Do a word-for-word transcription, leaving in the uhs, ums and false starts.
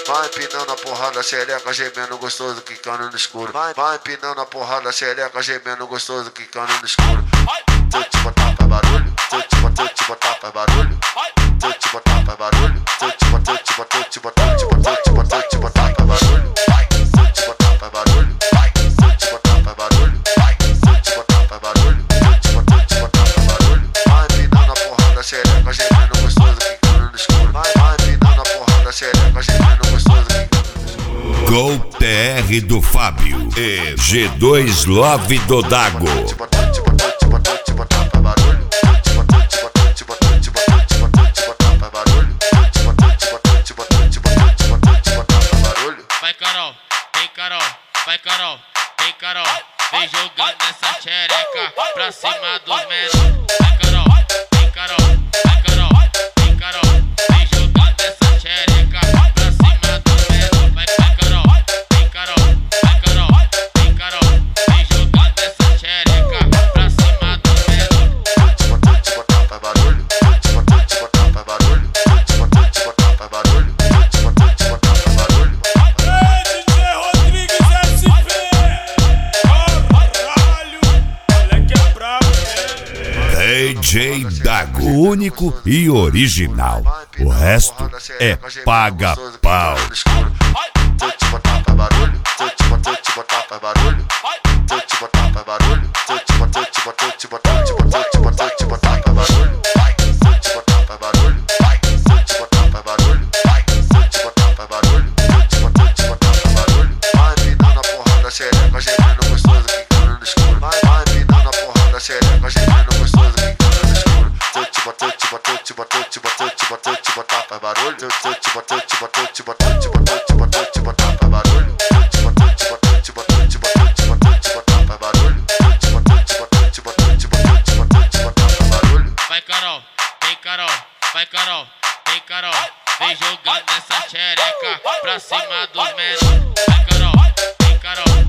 Vai empinando a porrada, xereca, gemendo gostoso, quicando no escuro. Vai, vai empinando a porrada, xereca, gemendo gostoso, quicando no escuro. Se eu te botar pra barulho, se eu te botar, te botar pra barulho, se eu te botar pra barulho, se eu te botar, te botar, te botar, te botar, te botar, te botar pra barulho. Se eu te botar pra barulho, se eu te botar pra barulho, se eu te botar pra barulho, se eu te botar, te botar pra barulho. Vai empinando a porrada, xereca, gemendo gostoso, quicando no escuro. Vai, vai empinando a porrada, xereca, gemendo gostoso, quicando. Gol T R do Fábio e G dois Love do Dago. Vai Carol, vem Carol, vai Carol, vem Carol, vem jogando essa xereca pra cima dos menores. Vai Carol, vem Carol, vai Carol, vem Carol, vem jogando essa xereca pra cima dos menores. Vai Carol, vem Carol, vai Carol, vem Carol, vem jogando essa xereca pra cima dos menores. Te botar, te botar pra barulho, te botar, te botar pra barulho, te botar, te botar pra barulho, te botar, te botar pra barulho. D J Dago, único e original. O resto é paga-pau. Se eu te botar pra barulho, se eu te botar, te botar pra barulho, se eu te botar pra barulho, se eu te botar, te botar, te botar, te botar, te botar, te botar pra barulho. Se eu te botar pra barulho, se eu te botar pra barulho, se eu te botar pra barulho, se eu te botar, te botar pra barulho. Vai empinando a porrada, xereca, gemendo gostoso, quicando no escuro. Vai, vai empinando a porrada, xereca, gemendo gostoso, quicando no escuro. Se eu te botar, te botar, te botar, te botar, te botar, te botar pra barulho. Se eu te botar, te botar, te botar, te botar, te botar, te botar pra barulho. Se eu te botar, te botar, te botar, te botar, te botar, te botar pra barulho. Se eu te botar, te botar, te botar, te botar, te botar, te botar pra barulho. Vai Carol, vem Carol, vai Carol, vem Carol, vem jogando essa xereca pra cima dos menores. Vai Carol, vem Carol.